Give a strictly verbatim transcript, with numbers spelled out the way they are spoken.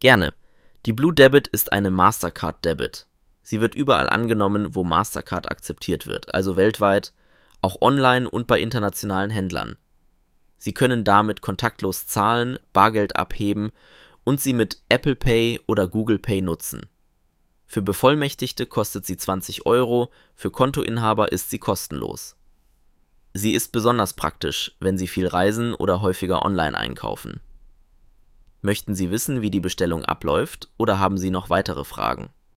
Gerne. Die Blue Debit ist eine Mastercard Debit. Sie wird überall angenommen, wo Mastercard akzeptiert wird, also weltweit, auch online und bei internationalen Händlern. Sie können damit kontaktlos zahlen, Bargeld abheben und sie mit Apple Pay oder Google Pay nutzen. Für Bevollmächtigte kostet sie zwanzig Euro, für Kontoinhaber ist sie kostenlos. Sie ist besonders praktisch, wenn Sie viel reisen oder häufiger online einkaufen. Möchten Sie wissen, wie die Bestellung abläuft, oder haben Sie noch weitere Fragen?